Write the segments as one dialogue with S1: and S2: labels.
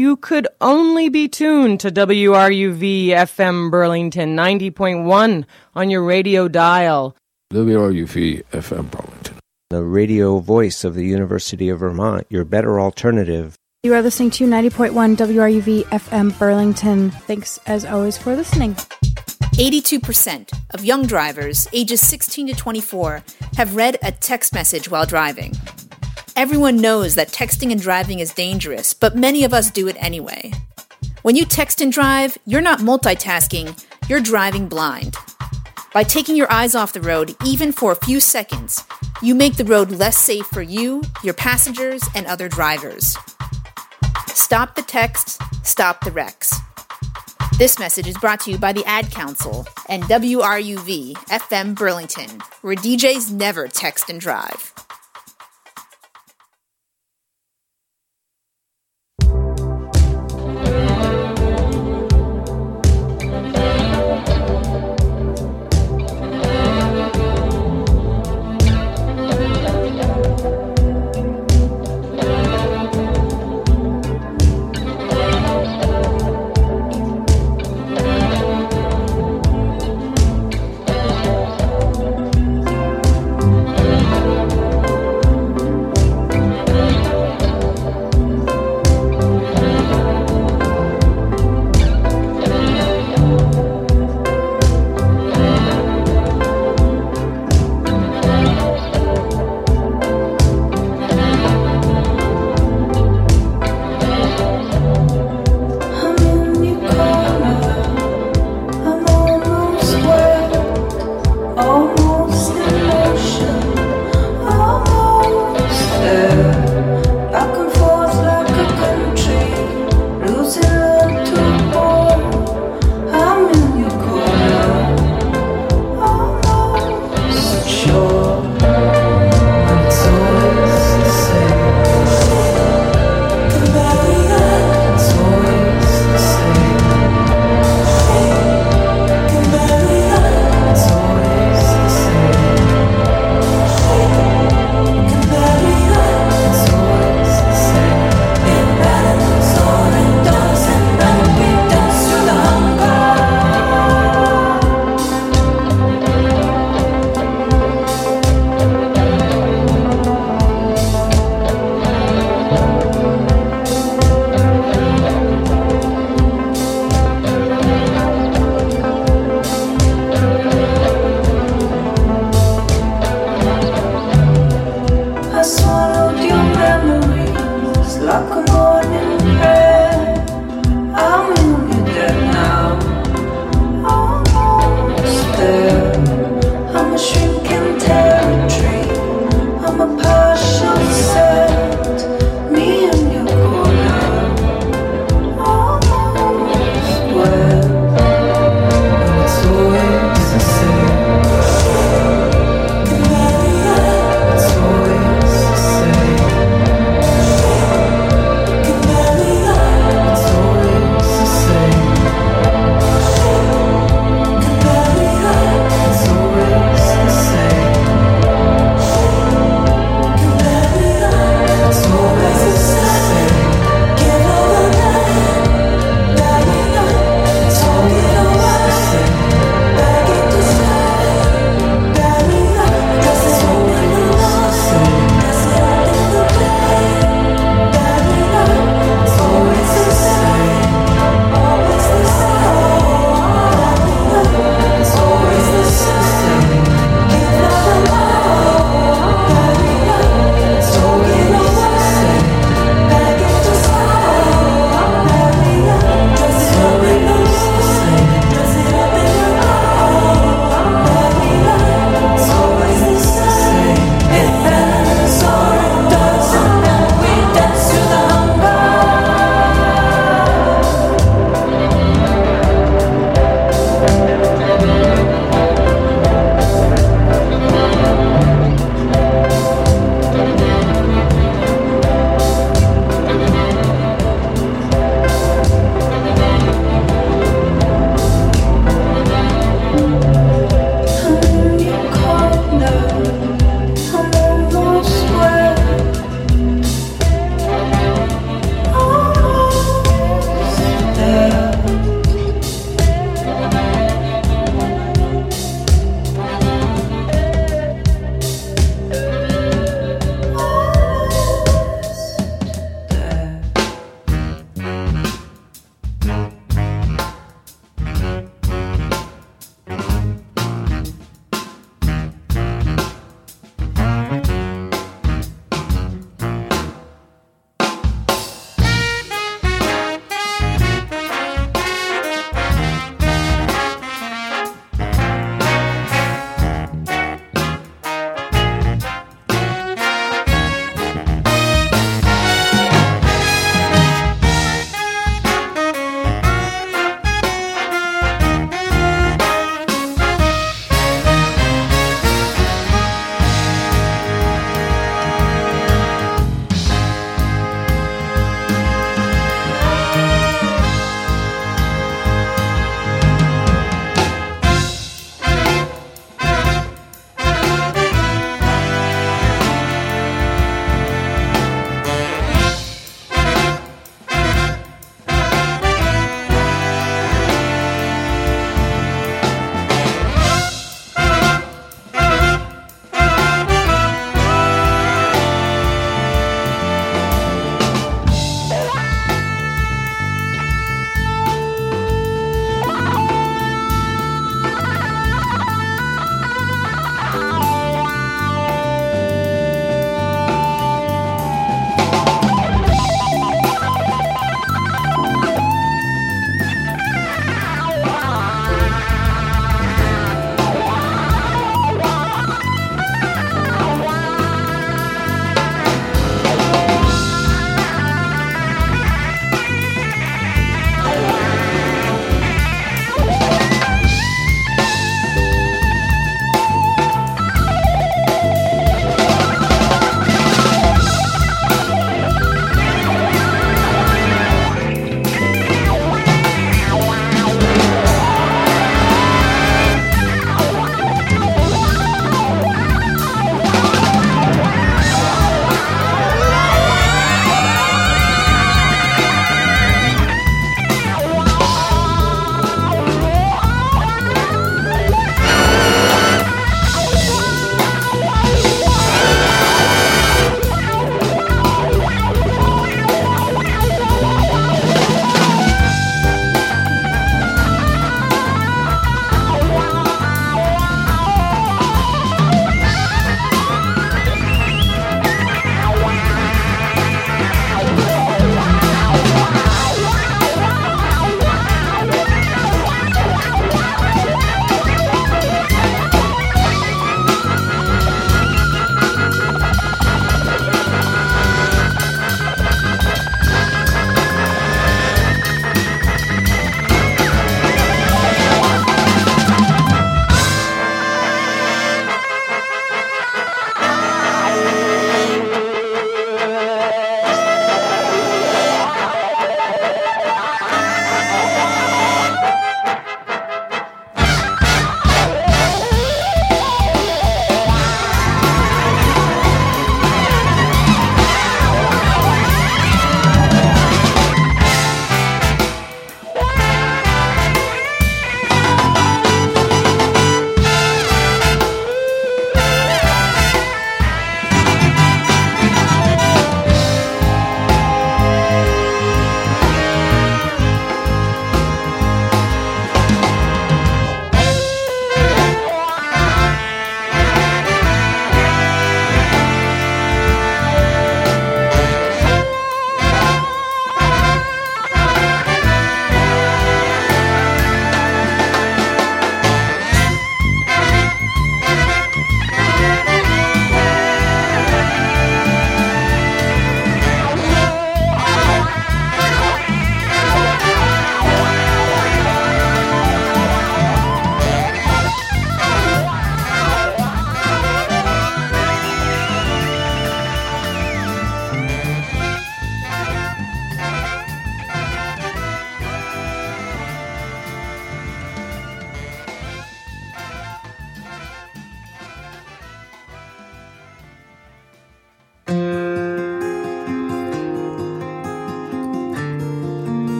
S1: you could only be tuned to WRUV FM Burlington 90.1 on your radio dial.
S2: WRUV FM Burlington,
S3: the radio voice of the University of Vermont, your better alternative.
S4: You are listening to 90.1 WRUV FM Burlington. Thanks, as always, for listening.
S5: 82% of young drivers ages 16 to 24 have read a text message while driving. Everyone knows that texting and driving is dangerous, but many of us do it anyway. When you text and drive, you're not multitasking, you're driving blind. By taking your eyes off the road, even for a few seconds, you make the road less safe for you, your passengers, and other drivers. Stop the texts, stop the wrecks. This message is brought to you by the Ad Council and WRUV FM Burlington, where DJs never text and drive.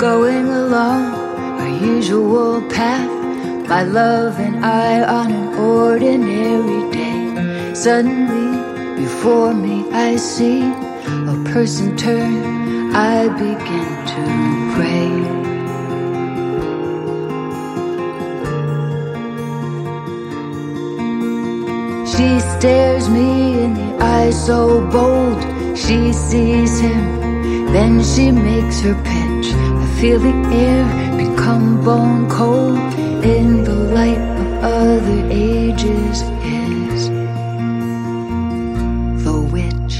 S6: going along our usual path, my love and I on an ordinary day. Suddenly, before me I see a person turn, I begin to pray. She stares me in the eye so bold, she sees him, then she makes her pitch. I feel the air become bone cold, in the light of other ages is the witch.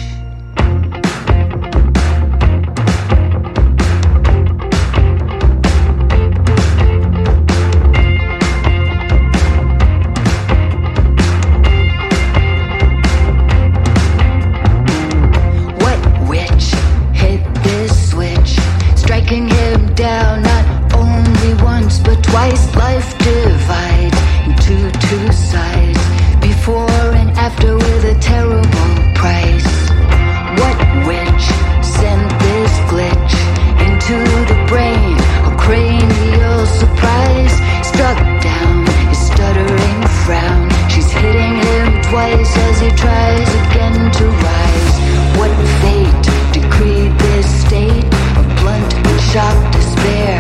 S6: Twice life divides into two sides, before and after with a terrible price. What witch sent this glitch into the brain? A cranial surprise struck down his stuttering frown. She's hitting him twice as he tries again to rise. What fate decreed this state of blunt and shocked despair?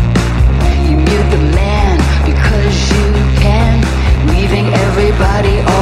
S6: You mute the man because you can, leaving everybody